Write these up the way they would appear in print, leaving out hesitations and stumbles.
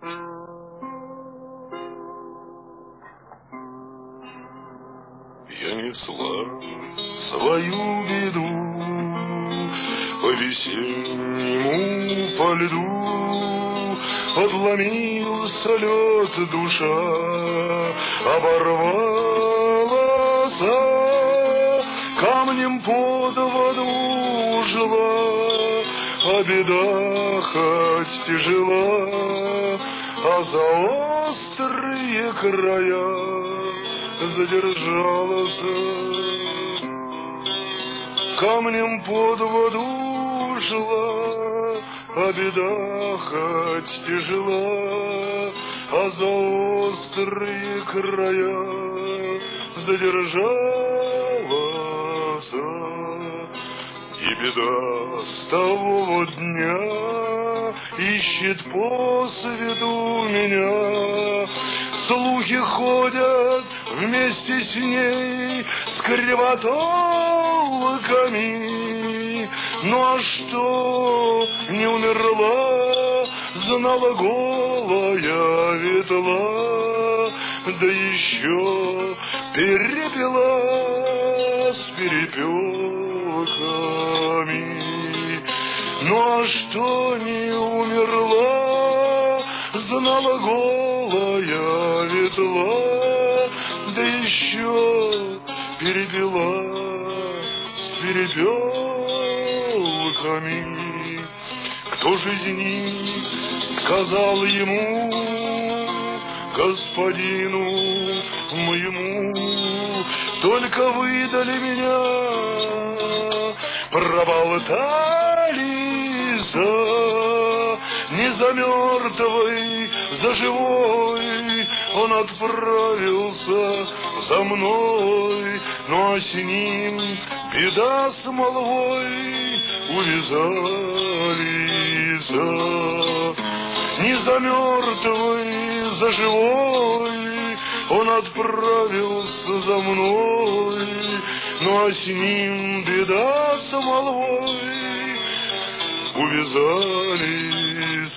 Я несла свою беду по весеннему по льду, отломился лед, душа оборвалась, камнем под воду ушла, а беда хоть тяжела, а за острые края задержалась. Камнем под воду ушла, а беда хоть тяжела, а за острые края задержалась. И беда с того дня ищет по свету меня, слухи ходят вместе с ней с кривотолками. Ну а что не умерла, знала голая ветла, да еще перепела с перепелками. Ну а что не умерла, знала голая ветла, да еще перепела с перепелками. Кто же из них сказал ему, господину моему, только выдали меня, проболтали не за мертвый, за живой он отправился за мной, ну а с ним беда с молвой увязались. Не за мертвый, за живой он отправился за мной, ну а с ним беда с молвой увязались.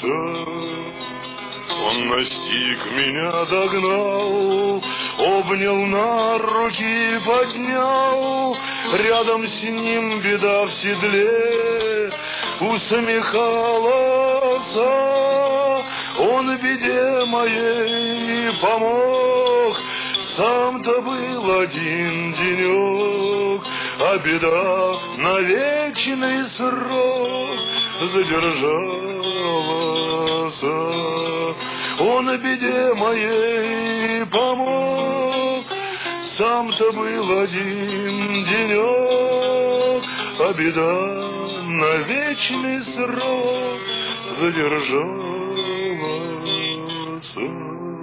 Он настиг меня, догнал, обнял на руки, поднял, рядом с ним беда в седле усмехалась. Он беде моей помог, сам-то был один денек, а беда на вечный срок задержалась. Он беде моей помог, сам-то был один денек, а беда на вечный срок задержалась.